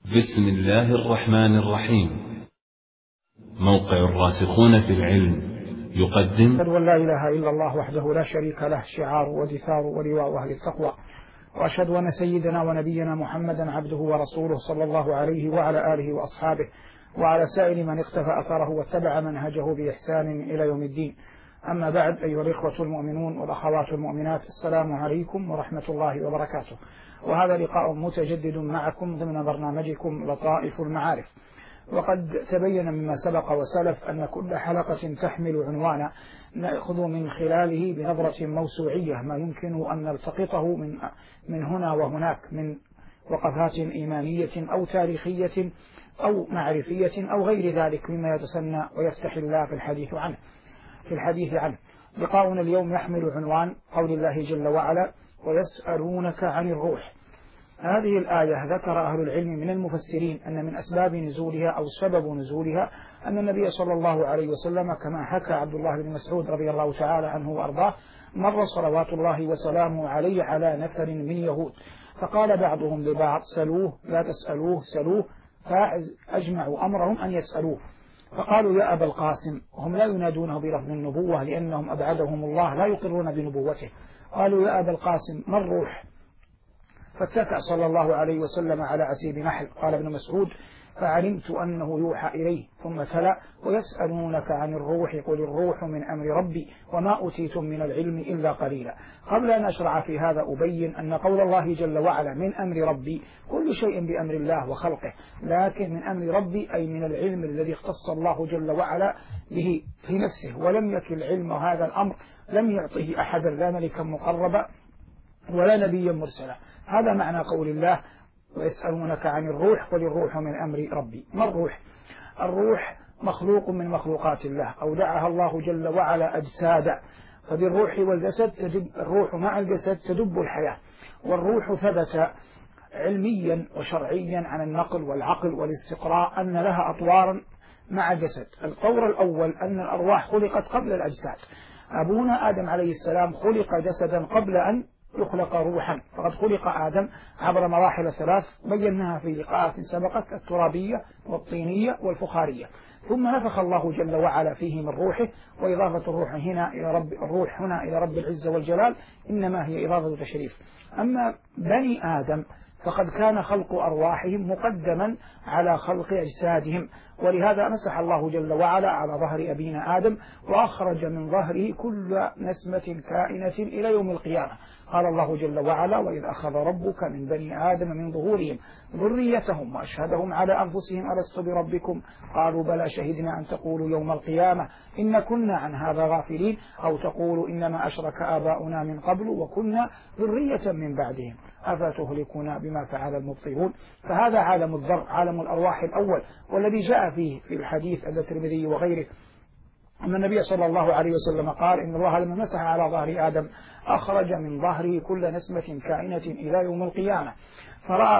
بسم الله الرحمن الرحيم. موقع الراسخون في العلم يقدم أشهد أن لا إله إلا الله وحده لا شريك له شعار ودثار ولواء أهل التقوى، وأشهد أن سيدنا ونبينا محمدا عبده ورسوله صلى الله عليه وعلى آله وأصحابه وعلى سائر من اقتفى أثره واتبع منهجه بإحسان إلى يوم الدين. أما بعد، أيها الإخوة المؤمنون والأخوات المؤمنات، السلام عليكم ورحمة الله وبركاته. وهذا لقاء متجدد معكم ضمن برنامجكم لطائف المعارف. وقد تبين مما سبق وسلف أن كل حلقة تحمل عنوانا نأخذ من خلاله بنظرة موسوعية ما يمكن أن نلتقطه من هنا وهناك من وقفات إيمانية أو تاريخية أو معرفية أو غير ذلك مما يتسنى ويفتح الله في الحديث عنه. لقاؤنا اليوم يحمل عنوان قول الله جل وعلا: ويسألونك عن الروح. هذه الآية ذكر أهل العلم من المفسرين أن من أسباب نزولها أو سبب نزولها أن النبي صلى الله عليه وسلم كما حكى عبد الله بن مسعود رضي الله تعالى عنه وأرضاه مر صلوات الله وسلامه عليه على نفر من يهود، فقال بعضهم لبعض: سلوه لا تسألوه، سلوه، فأجمعوا أمرهم أن يسألوه. فقالوا: يا أبا القاسم، هم لا ينادونه بلفظ النبوة لأنهم أبعدهم الله لا يقرون بنبوته. قالوا: يا أبا القاسم، ما الروح؟ فاتكأ صلى الله عليه وسلم على عسيب نحل. قال ابن مسعود: فعلمت أنه يوحى إليه. ثم تلا: ويسألونك عن الروح قل الروح من أمر ربي وما أوتيتم من العلم إلا قليلا. قبل أن أشرع في هذا أبين أن قول الله جل وعلا من أمر ربي كل شيء بأمر الله وخلقه، لكن من أمر ربي أي من العلم الذي اختص الله جل وعلا به في نفسه، ولم يكن العلم هذا الأمر لم يعطه أحدا، لا ملكا مقربا ولا نبيا مرسلا. هذا معنى قول الله: ويسألونك عن الروح قل الروح من أمر ربي. ما الروح؟ الروح مخلوق من مخلوقات الله، أودعها الله جل وعلا أجسادا، فبالروح والجسد الروح مع الجسد تدب الحياة. والروح ثبت علميا وشرعيا عن النقل والعقل والاستقراء أن لها أطوارا مع الجسد. الطور الأول أن الأرواح خلقت قبل الأجساد. أبونا آدم عليه السلام خلق جسدا قبل أن يخلق روحا، فقد خلق آدم عبر مراحل ثلاث بيناها في لقاءات سبقت: الترابية والطينية والفخارية. ثم نفخ الله جل وعلا فيه من روحه، وإضافة الروح هنا إلى رب العزة والجلال إنما هي إضافة تشريف. أما بني آدم فقد كان خلق أرواحهم مقدما على خلق أجسادهم، ولهذا مسح الله جل وعلا على ظهر أبينا آدم وأخرج من ظهره كل نسمة كائنة إلى يوم القيامة. قال الله جل وعلا: وإذ أخذ ربك من بني آدم من ظهورهم ذريتهم وأشهدهم على أنفسهم ألست بربكم قالوا بلى شهدنا أن تقولوا يوم القيامة إن كنا عن هذا غافلين أو تقولوا إنما أشرك آباؤنا من قبل وكنا ذرية من بعدهم أفتهلكنا بما فعل المبطلون. فهذا عالم الذر، عالم الأرواح الأول، والذي جاء فيه في الحديث عند الترمذي وغيره أن النبي صلى الله عليه وسلم قال: إن الله لما مسح على ظهر آدم أخرج من ظهره كل نسمة كائنة إلى يوم القيامة، فرأى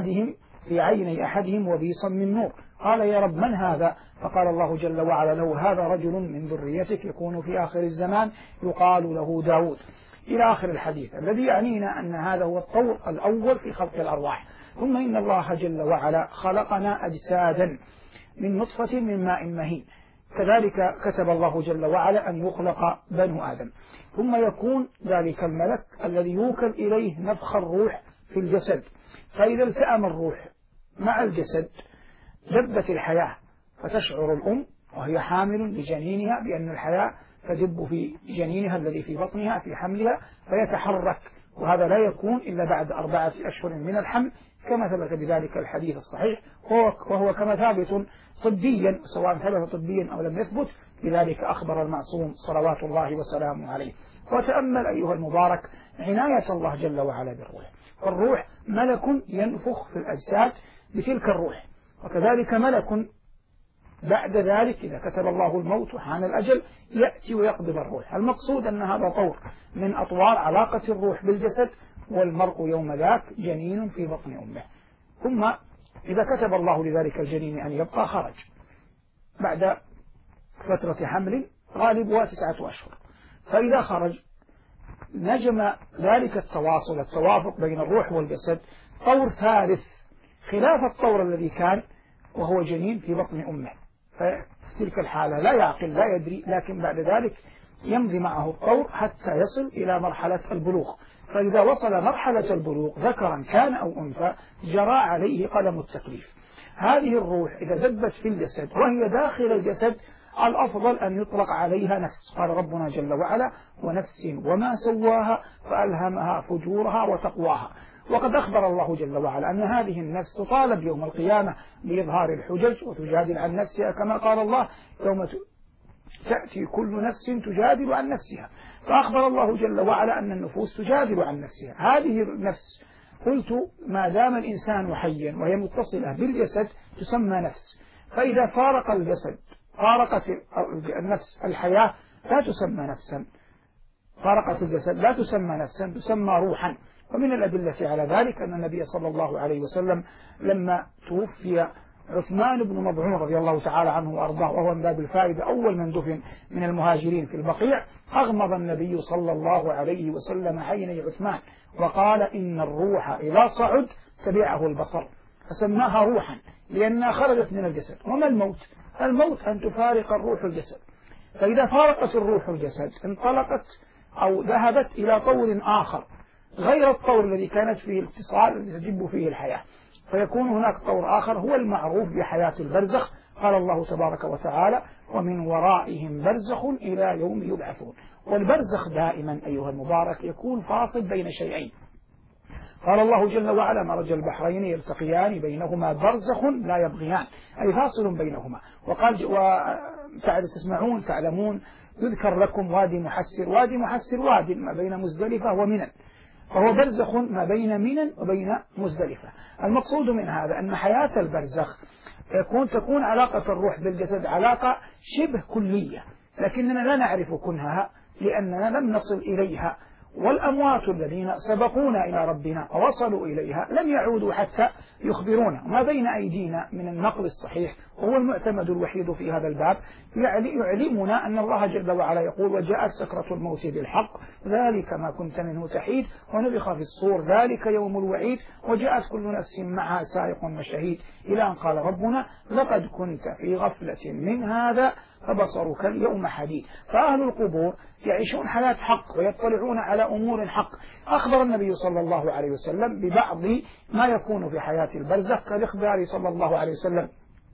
في عيني أحدهم وبيصا من نور. قال: يا رب، من هذا؟ فقال الله جل وعلا له: هذا رجل من ذريتك يكون في آخر الزمان يقال له داود، إلى آخر الحديث، الذي يعنينا أن هذا هو الطور الأول في خلق الأرواح. ثم إن الله جل وعلا خلقنا أجسادا من نطفة من ماء مهين، كذلك كتب الله جل وعلا أن يخلق بنو آدم، ثم يكون ذلك الملك الذي يوكل إليه نفخ الروح في الجسد. فإذا التأم الروح مع الجسد دبت الحياة، فتشعر الأم وهي حامل بجنينها بأن الحياة تدب في جنينها الذي في بطنها في حملها فيتحرك، وهذا لا يكون إلا بعد 4 أشهر من الحمل كما ثبت بذلك الحديث الصحيح، وهو كما ثابت طبيا، سواء ثبت طبيا أو لم يثبت، لذلك أخبر المعصوم صلوات الله وسلامه عليه. وتأمل أيها المبارك عناية الله جل وعلا بالروح. فالروح ملك ينفخ في الأجساد بتلك الروح، وكذلك ملك بعد ذلك إذا كتب الله الموت وحان الأجل يأتي ويقبض الروح. المقصود أن هذا طور من أطوار علاقة الروح بالجسد، والمرء يوم ذاك جنين في بطن أمه. ثم إذا كتب الله لذلك الجنين أن يبقى خرج بعد فترة حمل غالبها 9 أشهر، فإذا خرج نجم ذلك التوافق بين الروح والجسد طور ثالث خلاف الطور الذي كان وهو جنين في بطن أمه، ففي تلك الحالة لا يعقل لا يدري، لكن بعد ذلك يمضي معه الطور حتى يصل إلى مرحلة البلوغ. فإذا وصل مرحلة البلوغ ذكرا كان أو أنثى جرى عليه قلم التكليف. هذه الروح إذا دبت في الجسد وهي داخل الجسد الأفضل أن يطلق عليها نفس. قال ربنا جل وعلا: ونفس وما سواها فألهمها فجورها وتقواها. وقد أخبر الله جل وعلا أن هذه النفس تطالب يوم القيامة بإظهار الحجج وتجادل عن نفسها، كما قال الله: يوم تأتي كل نفس تجادل عن نفسها. فأخبر الله جل وعلا أن النفوس تجادل عن نفسها. هذه النفس قلت ما دام الإنسان حيا وهي متصلة بالجسد تسمى نفس، فإذا فارق الجسد فارقت النفس الحياة لا تسمى نفسا، فارقت الجسد لا تسمى نفسا، تسمى روحا. ومن الأدلة على ذلك أن النبي صلى الله عليه وسلم لما توفي عثمان بن مظعون رضي الله تعالى عنه وأرضاه، وهو من باب الفائدة أول من دفن من المهاجرين في البقيع، أغمض النبي صلى الله عليه وسلم عيني عثمان وقال: إن الروح إذا صعد تبعه البصر، فسماها روحا لأنها خرجت من الجسد. وما الموت؟ الموت أن تفارق الروح الجسد. فإذا فارقت الروح الجسد انطلقت أو ذهبت إلى طور آخر غير الطور الذي كانت فيه الاتصال الذي تجب فيه الحياة، فيكون هناك طور آخر هو المعروف بحياة البرزخ. قال الله تبارك وتعالى: ومن ورائهم برزخ إلى يوم يبعثون. والبرزخ دائما أيها المبارك يكون فاصل بين شيئين. قال الله جل وعلا: مرج البحرين يلتقيان بينهما برزخ لا يبغيان، أي فاصل بينهما. وقال تسمعون تعلمون يذكر لكم وادي محسر. وادي محسر وادي ما بين مزدلفة ومنى، فهو برزخ ما بين منى وبين مزدلفة. المقصود من هذا أن حياة البرزخ تكون علاقة الروح بالجسد علاقة شبه كلية، لكننا لا نعرف كنهها لأننا لم نصل إليها. والأموات الذين سبقونا إلى ربنا ووصلوا إليها لم يعودوا حتى يخبرونا. ما بين أيدينا من النقل الصحيح هو المعتمد الوحيد في هذا الباب يعلمنا أن الله جل وعلا يقول: وجاءت سكرة الموت بالحق ذلك ما كنت منه تحيد ونفخ في الصور ذلك يوم الوعيد وجاءت كل نفس معها سائق وشهيد، إلى أن قال ربنا: لقد كنت في غفلة من هذا فبصرك اليوم حديد. فأهل القبور يعيشون حياة حق ويطلعون على أمور حق. أخبر النبي صلى الله عليه وسلم ببعض ما يكون في حياة البرزخ كالإخبار صلى الله عليه وسلم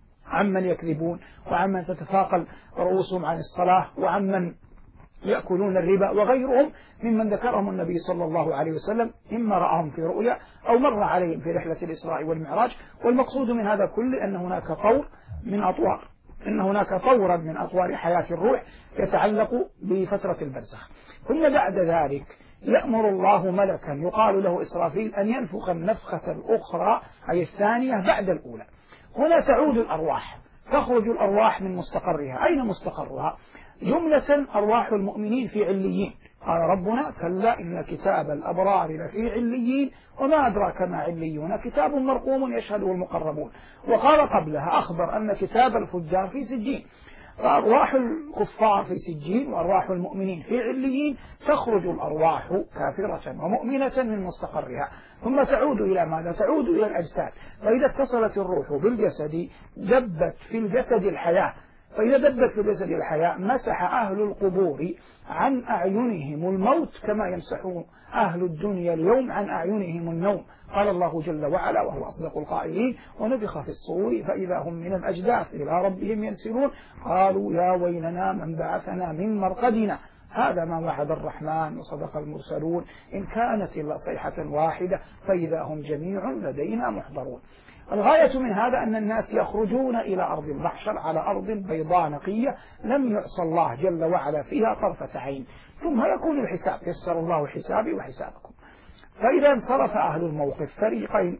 عمن يكذبون وعمن تتثاقل رؤوسهم عن الصلاة وعمن يأكلون الربا وغيرهم ممن ذكرهم النبي صلى الله عليه وسلم، إما رأهم في رؤيا أو مر عليهم في رحلة الإسراء والمعراج. والمقصود من هذا كله أن هناك طور من أطوار، إن هناك طورا من أطوار حياة الروح يتعلق بفترة البرزخ. ثم بعد ذلك يأمر الله ملكا يقال له إسرافيل أن ينفخ النفخة الأخرى أي الثانية بعد الأولى. هنا تعود الأرواح، تخرج الأرواح من مستقرها. أين مستقرها؟ جملة أرواح المؤمنين في عليين. قال ربنا: كلا إن كتاب الأبرار لفي عليين وما أدراك ما عليون كتاب مرقوم يشهده المقربون. وقال قبلها أخبر أن كتاب الفجار في سجين. فأرواح الكفار في سجين وأرواح المؤمنين في عليين. تخرج الأرواح كافرة ومؤمنة من مستقرها، ثم تعود إلى ماذا؟ تعود إلى الأجساد. فإذا اتصلت الروح بالجسد دبت في الجسد الحياة، فإذا دبت في الجسد الحياة مسح أهل القبور عن أعينهم الموت كما يمسحون أهل الدنيا اليوم عن أعينهم النوم. قال الله جل وعلا وهو أصدق القائلين: ونفخ في الصور فإذا هم من الأجداث إلى ربهم ينسلون قالوا يا ويلنا من بعثنا من مرقدنا هذا ما وعد الرحمن وصدق المرسلون إن كانت إلا صيحة واحدة فإذا هم جميع لدينا محضرون. الغاية من هذا أن الناس يخرجون إلى أرض المحشر على أرض بيضاء نقية لم يعصى الله جل وعلا فيها طرفة عين، ثم يكون الحساب. يسر الله حسابي وحسابكم. فإذا انصرف أهل الموقف فريقين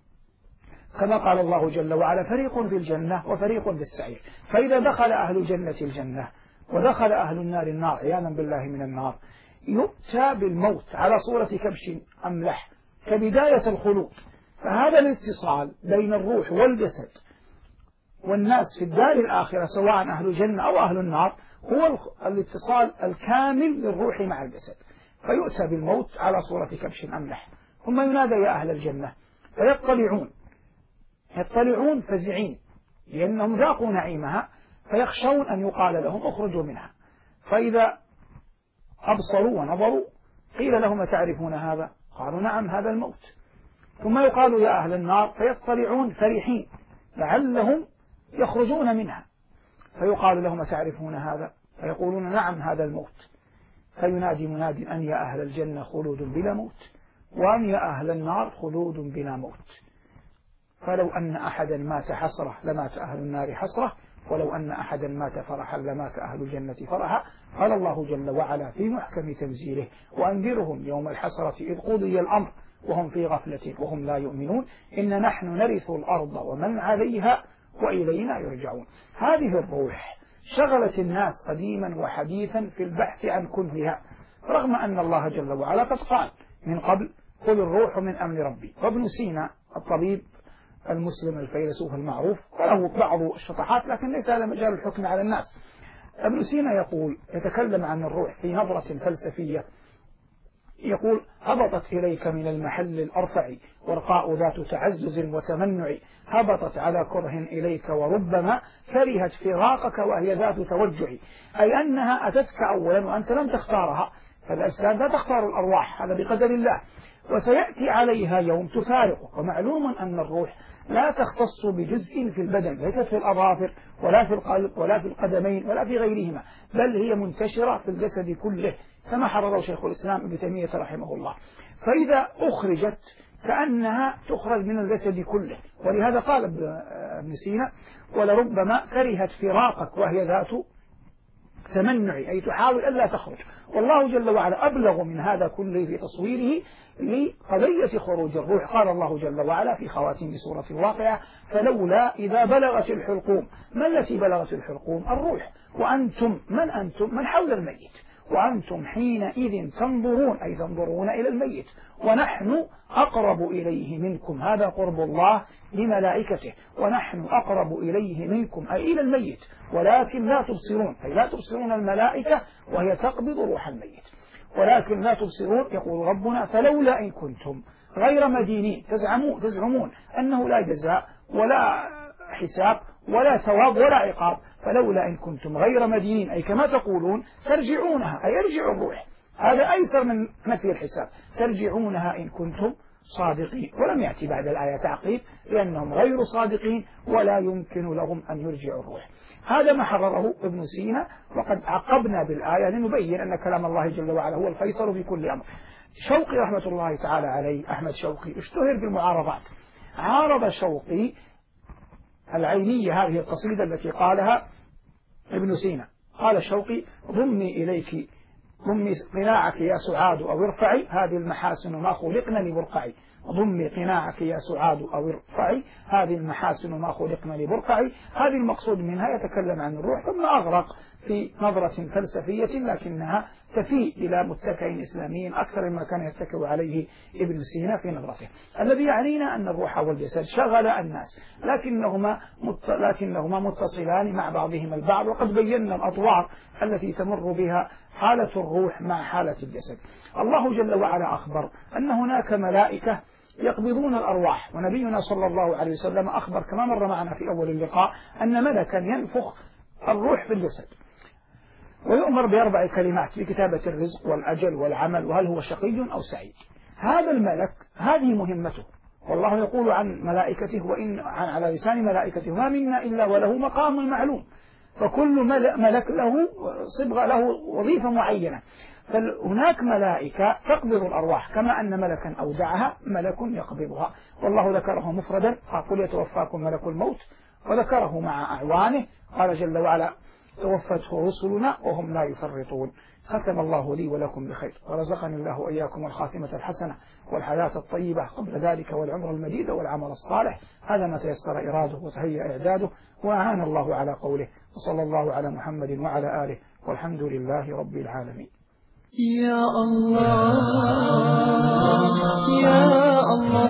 كما قال الله جل وعلا: فريق في الجنة وفريق في السعير. فإذا دخل أهل الجنة الجنة ودخل أهل النار النار عياذا بالله من النار، يؤتى بالموت على صورة كبش أملح كبداية الخلود. فهذا الاتصال بين الروح والجسد والناس في الدار الآخرة سواء أهل الجنة أو أهل النار هو الاتصال الكامل للروح مع الجسد. فيؤتى بالموت على صورة كبش أملح، ثم ينادى: يا أهل الجنة، فيطلعون يطلعون فزعين لأنهم ذاقوا نعيمها، فيخشون أن يقال لهم اخرجوا منها. فإذا أبصروا ونظروا قيل لهم تعرفون هذا؟ قالوا نعم هذا الموت. ثم يقال يا أهل النار، فيطلعون فرحين لعلهم يخرجون منها، فيقال لهم تعرفون هذا؟ فيقولون نعم هذا الموت. فينادي مناد أن يا أهل الجنة خلود بلا موت، وأن يا أهل النار خلود بلا موت. فلو أن أحدا مات حسرة لمات أهل النار حسرة، ولو أن أحدا مات فرحا لمات أهل الجنة فرحا. قال الله جل وعلا في محكم تنزيله وأنذرهم يوم الحسرة إذ قضي الأمر وهم في غفلة وهم لا يؤمنون إن نحن نرث الأرض ومن عليها وإلينا يرجعون. هذه الروح شغلت الناس قديما وحديثا في البحث عن كنهها، رغم أن الله جل وعلا قد قال من قبل قل الروح من أمر ربي. وابن سينا الطبيب المسلم الفيلسوف المعروف وله بعض الشطحات لكن ليس هذا مجال الحكم على الناس. ابن سينا يقول يتكلم عن الروح في نظرة فلسفية، يقول هبطت إليك من المحل الأرفع ورقاء ذات تعزز وتمنع، هبطت على كره إليك وربما كرهت فراقك وهي ذات توجع، أي أنها أتتك أولا وأنت لم تختارها، فالأجساد لا تختار الأرواح، هذا بقدر الله، وسيأتي عليها يوم تفارقه. ومعلوم أن الروح لا تختص بجزء في البدن، ليست في الأظافر ولا في القلب ولا في القدمين ولا في غيرهما، بل هي منتشرة في الجسد كله كما حرره شيخ الإسلام ابن تيمية رحمه الله. فإذا أخرجت كأنها تخرج من الجسد كله، ولهذا قال ابن سينا ولربما كرهت فراقك وهي ذات تمنع، أي تحاول ألا تخرج. والله جل وعلا أبلغ من هذا كله في تصويره لقضية خروج الروح. قال الله جل وعلا في خواتيم سورة الواقعة فلولا إذا بلغت الحلقوم. ما التي بلغت الحلقوم؟ الروح. وأنتم من أنتم؟ من حول الميت، وأنتم حينئذ تنظرون، أي تنظرون إلى الميت، ونحن أقرب إليه منكم، هذا قرب الله لملائكته، ونحن أقرب إليه منكم أي إلى الميت ولكن لا تبصرون، أي لا تبصرون الملائكة وهي تقبض روح الميت ولكن لا تبصرون. يقول ربنا فلولا إن كنتم غير مدينين، تزعمون أنه لا جزاء ولا حساب ولا ثواب ولا عقاب، فلولا إن كنتم غير مدينين أي كما تقولون ترجعونها، أي يرجع الروح، هذا أيسر من نفي الحساب، ترجعونها إن كنتم صادقين. ولم يأتي بعد الآية تعقيب لأنهم غير صادقين ولا يمكن لهم أن يرجعوا الروح. هذا ما حرره ابن سينا، وقد عقبنا بالآية لنبين أن كلام الله جل وعلا هو الفيصل في كل أمر. شوقي رحمة الله تعالى عليه، أحمد شوقي، اشتهر بالمعارضات. عارض شوقي العينية، هذه القصيدة التي قالها ابن سينا، قال شوقي ضمي إليك ضمي قناعك يا سعاد أو ارفعي، هذه المحاسن ما خلقنا لبرقعي، ضمي قناعك يا سعاد أو ارفعي، هذه المحاسن ما خلقنا لبرقعي. هذه المقصود منها يتكلم عن الروح، ثم أغرق في نظرة فلسفية لكنها تفي إلى متكئ إسلامي أكثر مما كان يتكئ عليه ابن سينا في نظرته. الذي يعنينا أن الروح والجسد شغل الناس لكنهما متصلان مع بعضهما البعض، وقد بينا الأطوار التي تمر بها حالة الروح مع حالة الجسد. الله جل وعلا أخبر أن هناك ملائكة يقبضون الأرواح، ونبينا صلى الله عليه وسلم أخبر كما مر معنا في أول اللقاء أن ملكا ينفخ الروح في الجسد ويؤمر ب4 كلمات بكتابة الرزق والأجل والعمل وهل هو شقي أو سعيد. هذا الملك هذه مهمته، والله يقول عن ملائكته وإن على لسان ملائكته ما منا إلا وله مقام معلوم، فكل ملك له صبغة له وظيفة معينة. فهناك ملائكة تقبض الأرواح كما أن ملكا أودعها ملك يقبضها، والله ذكره مفردا قل يتوفاكم ملك الموت، وذكره مع أعوانه قال جل وعلا توفته رسلنا وهم لا يفرطون. ختم الله لي ولكم بخير، ورزقني الله وإياكم الخاتمة الحسنة والحياة الطيبة قبل ذلك والعمر المديد والعمل الصالح. هذا ما تيسر إراده وتهيأ إعداده، وأعان الله على قوله، وصلى الله على محمد وعلى آله، والحمد لله رب العالمين. يا الله يا الله